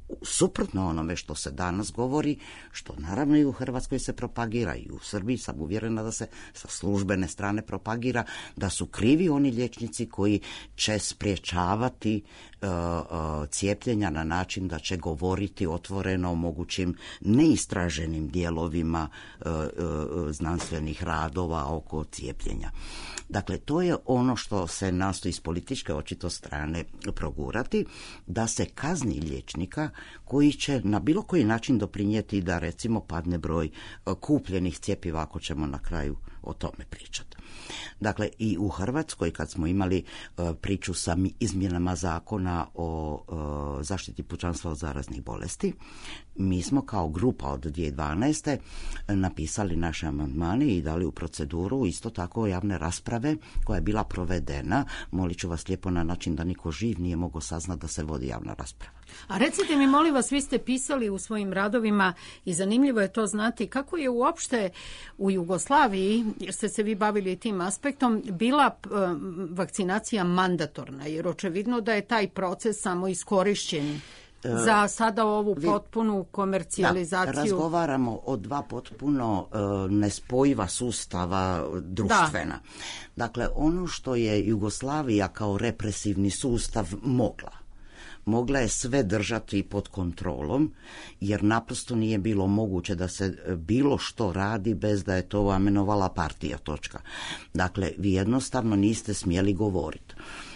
suprotno onome što se danas govori, što naravno i u Hrvatskoj se propagira, i u Srbiji sam uvjerena da se sa službene strane propagira, da su krivi oni liječnici koji će spriječavati uh, uh, cijepljenja na način da će govoriti otvoreno o mogućim neistraženim dijelovima uh, uh, znanstvenih radova oko cijepljenja. Dakle, to je ono što se nastoji iz političke očito strane progurati, da se kazni liječnika koji će na bilo koji način doprinijeti da recimo padne broj kupljenih cjepiva, ako ćemo na kraju o tome pričati. Dakle, i u Hrvatskoj kad smo imali uh, priču sa izmjenama zakona o uh, zaštiti pučanstva od zaraznih bolesti, mi smo kao grupa od dvije tisuće dvanaeste napisali naše amandmane i dali u proceduru isto tako javne rasprave koja je bila provedena. Molit ću vas lijepo na način da niko živ nije mogao saznati da se vodi javna rasprava.
A recite mi, molim vas, vi ste pisali u svojim radovima i zanimljivo je to znati kako je uopšte u Jugoslaviji, jer ste se vi bavili tim aspektom, bila um, vakcinacija mandatorna, jer očevidno da je taj proces samo iskorišćen za sada ovu potpunu komercijalizaciju.
Da, razgovaramo o dva potpuno uh, nespojiva sustava društvena. Da. Dakle, ono što je Jugoslavija kao represivni sustav mogla, mogla je sve držati pod kontrolom, jer naprosto nije bilo moguće da se bilo što radi bez da je to amenovala partija, točka. Dakle, vi jednostavno niste smjeli govoriti.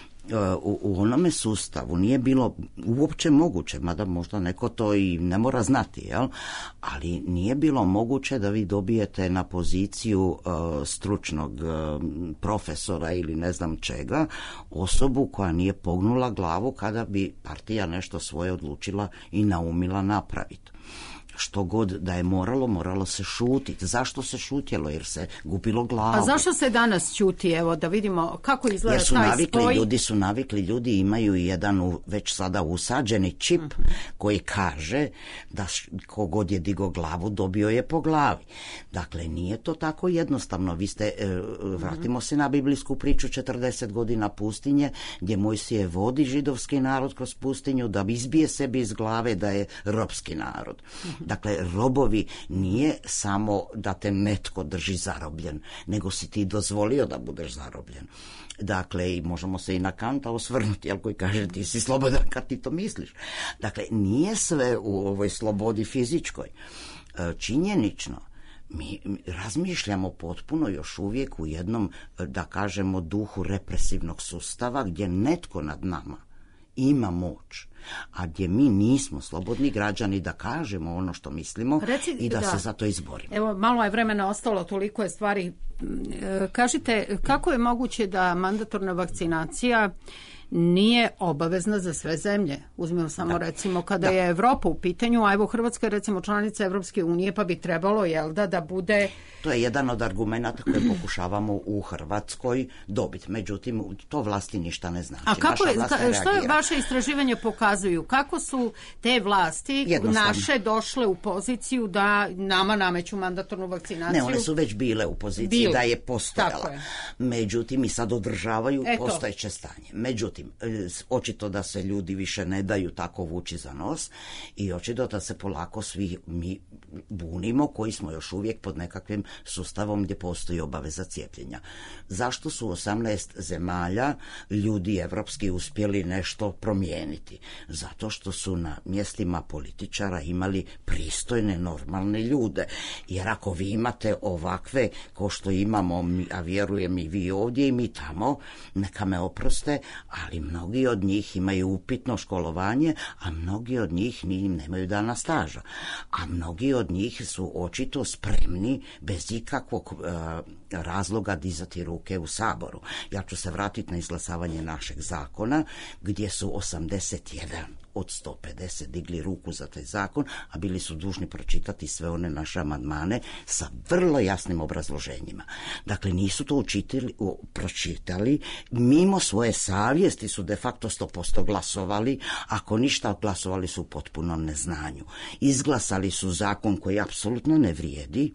U, u onome sustavu nije bilo uopće moguće, mada možda neko to i ne mora znati, jel? Ali nije bilo moguće da vi dobijete na poziciju uh, stručnog uh, profesora ili ne znam čega osobu koja nije pognula glavu kada bi partija nešto svoje odlučila i naumila napraviti. Što god da je moralo, moralo se šutiti. Zašto se šutjelo? Jer se gubilo glavu.
A zašto se danas šuti? Evo, da vidimo kako izgleda
Jer su
taj
navikli,
spoj.
Ljudi su navikli, ljudi imaju jedan već sada usađeni čip mm-hmm. koji kaže da kogod je digo glavu, dobio je po glavi. Dakle, nije to tako jednostavno. Vi ste, e, vratimo se na biblijsku priču četrdeset godina pustinje, gdje Mojsije vodi židovski narod kroz pustinju da izbije sebi iz glave da je robski narod. Mm-hmm. Dakle, robovi nije samo da te netko drži zarobljen, nego si ti dozvolio da budeš zarobljen. Dakle, i možemo se i na Kanta osvrnuti, jel, koji kaže ti si slobodan kad ti to misliš. Dakle, nije sve u ovoj slobodi fizičkoj. Činjenično, mi razmišljamo potpuno još uvijek u jednom, da kažemo, duhu represivnog sustava gdje netko nad nama ima moć, a gdje mi nismo slobodni građani da kažemo ono što mislimo. Reci, i da, da se za to izborimo.
Evo, malo je vremena ostalo, toliko je stvari. Kažite, kako je moguće da mandatorna vakcinacija nije obavezna za sve zemlje? Uzmemo samo da. recimo kada da. je Evropa u pitanju, a evo Hrvatska je recimo članica Evropske unije, pa bi trebalo, jel da, da bude...
To je jedan od argumenata koje pokušavamo u Hrvatskoj dobiti. Međutim, to vlasti ništa ne znači.
A kako je, ka, što je vaše istraživanje pokazuju? Kako su te vlasti naše došle u poziciju da nama nameću mandatornu vakcinaciju?
Ne, one su već bile u poziciji bile. da je postojala. Je. Međutim, i sad održavaju Eto. postojeće stanje. Međutim, očito da se ljudi više ne daju tako vući za nos i očito da se polako svi mi bunimo koji smo još uvijek pod nekakvim sustavom gdje postoji obaveza cijepljenja. Zašto su osamnaest zemalja ljudi evropski uspjeli nešto promijeniti? Zato što su na mjestima političara imali pristojne, normalne ljude. Jer ako vi imate ovakve ko što imamo, a vjerujem i vi ovdje i mi tamo, neka me oproste, ali mnogi od njih imaju upitno školovanje, a mnogi od njih ni nemaju dana staža. A mnogi od njih su očito spremni bez ikakvog uh, razloga dizati ruke u Saboru. Ja ću se vratiti na izglasavanje našeg zakona, gdje su osamdeset jedan od sto pedeset digli ruku za taj zakon, a bili su dužni pročitati sve one naše amandmane sa vrlo jasnim obrazloženjima. Dakle, nisu to učitili, pročitali, mimo svoje savjesti su de facto sto posto glasovali, ako ništa glasovali su u potpunom neznanju. Izglasali su zakon koji apsolutno ne vrijedi,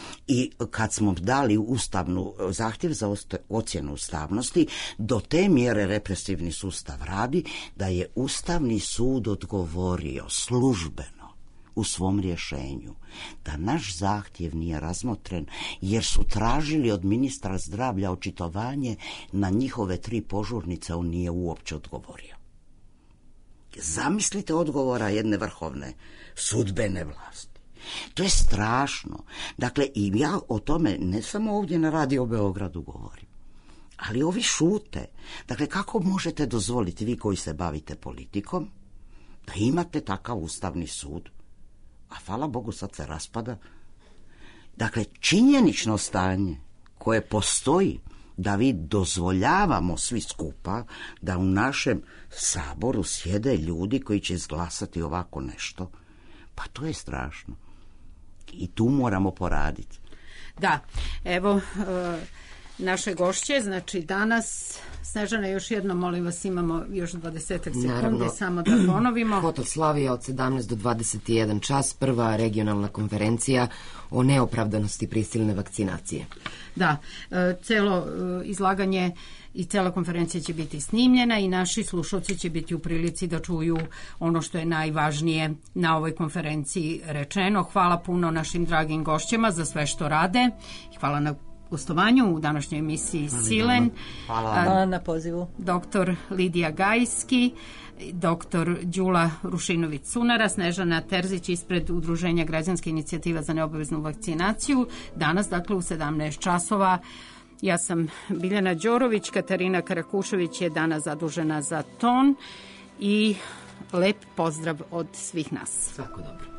I kad smo dali ustavnu zahtjev za ocjenu ustavnosti, do te mjere represivni sustav radi da je Ustavni sud odgovorio službeno u svom rješenju da naš zahtjev nije razmotren jer su tražili od ministra zdravlja očitovanje na njihove tri požurnice, on nije uopće odgovorio. Zamislite odgovora jedne vrhovne sudbene vlasti. To je strašno. Dakle, i ja o tome ne samo ovdje na Radio Beogradu govorim, ali ovi šute. Dakle, kako možete dozvoliti vi koji se bavite politikom da imate takav Ustavni sud? A hvala Bogu sad se raspada. Dakle, činjenično stanje koje postoji da vi dozvoljavamo svi skupa da u našem saboru sjede ljudi koji će izglasati ovako nešto, pa to je strašno. I tu moramo poraditi.
Da, evo e, naše gošće, znači danas, Snežana, još jedno, molim vas, imamo još dvadesetak sekundi, naravno, samo da ponovimo.
Fotoslavija od sedamnaest do dvadeset jedan čas, prva regionalna konferencija o neopravdanosti prisilne vakcinacije.
Da, e, celo e, izlaganje i cela konferencija će biti snimljena i naši slušalci će biti u prilici da čuju ono što je najvažnije na ovoj konferenciji rečeno. Hvala puno našim dragim gošćama za sve što rade. Hvala na gostovanju u današnjoj emisiji Silen.
Hvala. Hvala na pozivu.
Doktor Lidija Gajski, doktor Đula Rušinović-Sunara, Snežana Terzić ispred Udruženja Građanske inicijativa za neobaveznu vakcinaciju. Danas, dakle, u sedamnaest časova. Ja sam Biljana Đorović, Katarina Karakušević je danas zadužena za ton i lep pozdrav od svih nas.
Svako dobro.